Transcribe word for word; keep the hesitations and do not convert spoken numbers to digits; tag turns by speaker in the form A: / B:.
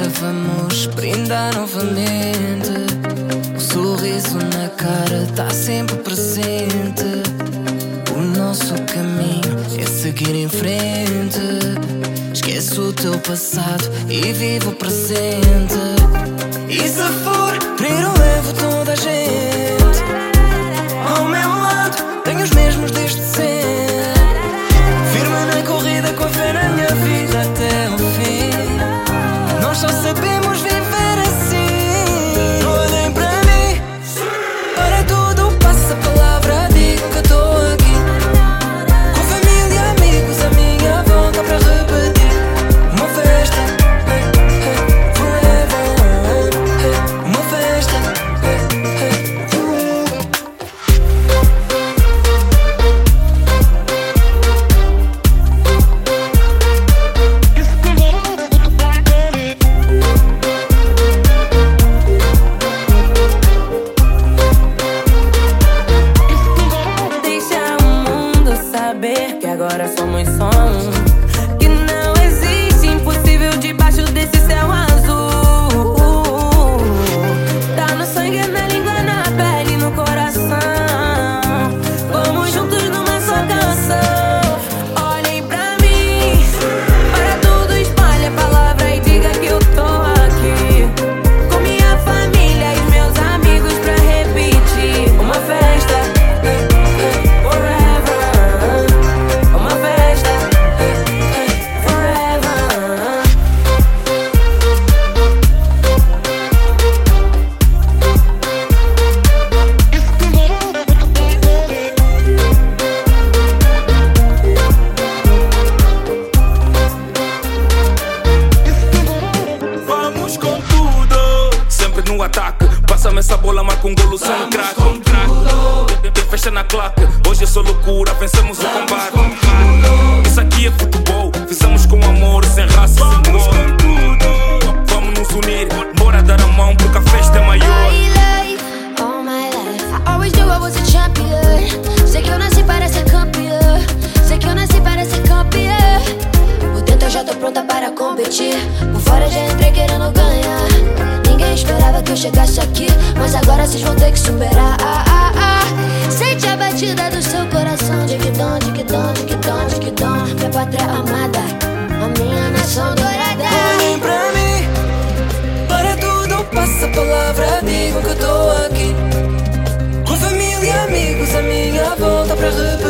A: vamos brindar novamente. O sorriso na cara tá sempre presente. O nosso caminho é seguir em frente. Esquece o teu passado e vive o presente. E se for para ir, eu levo toda a gente. Ao meu lado tenho os mesmos desde sempre. Firme na corrida com a fé na minha vida até o fim. Nós só sabemos viver assim. Olhem para mim, para tudo passa a palavra, digo que estou aqui. Com família e amigos à minha volta para repetir. Uma festa, hey, hey, forever, hey, uma festa, hey, hey. Deixa o mundo saber que agora somos só um, que não existe impossível debaixo desse céu azul. Tá no sangue, na língua, na pele, no coração. Vamos juntos numa só canção. Olhem pra mim, para tudo espalhe a palavra e diga que eu tô aqui. Com minha família e meus amigos pra repetir. Uma festa, hey, hey, forever. Uma festa, hey, hey, forever.
B: Vamos com tudo, sempre no ataque. Passa-me essa bola, marca um golo, só no crack. Tem festa na claque, hoje é só loucura, vencemos o combate. Isso aqui é futebol, fizemos com amor, sem raça, sem cor. Vamos nos unir, bora dar a mão porque a festa é maior.
C: All my life, I always knew I was a champion. Sei que eu nasci para ser campeã. Sei que eu nasci para ser campeã. Por dentro eu já tô pronta para competir. Por fora já entrei querendo ganhar. Ninguém esperava que eu chegasse aqui, mas agora vocês vão ter que superar. Ah, ah, ah. Sente a batida do seu coração. Diquidão, diquidão, diquidão, diquidão. Minha pátria amada, a minha nação dourada.
A: Olhem pra mim, para tudo passa a palavra, digo que eu tô aqui. Com família e amigos à minha volta para repetir.